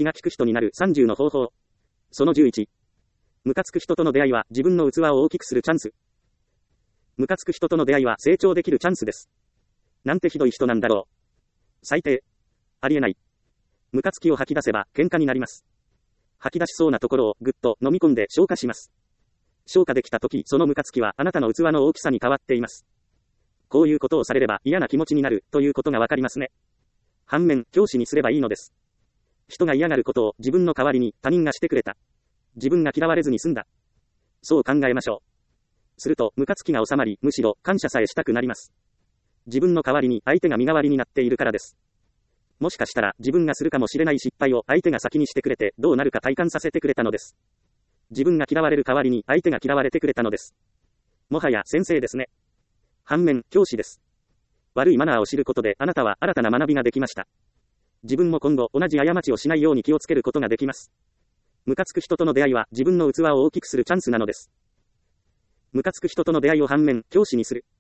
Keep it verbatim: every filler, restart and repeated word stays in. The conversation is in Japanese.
気が利く人になるさんじゅうの方法。そのじゅういち。ムカつく人との出会いは自分の器を大きくするチャンス。ムカつく人との出会いは成長できるチャンスです。なんてひどい人なんだろう。最低。ありえない。ムカつきを吐き出せば喧嘩になります。吐き出しそうなところをぐっと飲み込んで消化します。消化できたとき、そのムカつきはあなたの器の大きさに変わっています。こういうことをされれば嫌な気持ちになるということがわかりますね。反面、教師にすればいいのです。人が嫌がることを自分の代わりに他人がしてくれた。自分が嫌われずに済んだ。そう考えましょう。すると、ムカつきが収まり、むしろ感謝さえしたくなります。自分の代わりに相手が身代わりになっているからです。もしかしたら自分がするかもしれない失敗を相手が先にしてくれてどうなるか体感させてくれたのです。自分が嫌われる代わりに相手が嫌われてくれたのです。もはや先生ですね。反面、教師です。悪いマナーを知ることであなたは新たな学びができました。自分も今後同じ過ちをしないように気をつけることができます。ムカつく人との出会いは自分の器を大きくするチャンスなのです。ムカつく人との出会いを反面、教師にする。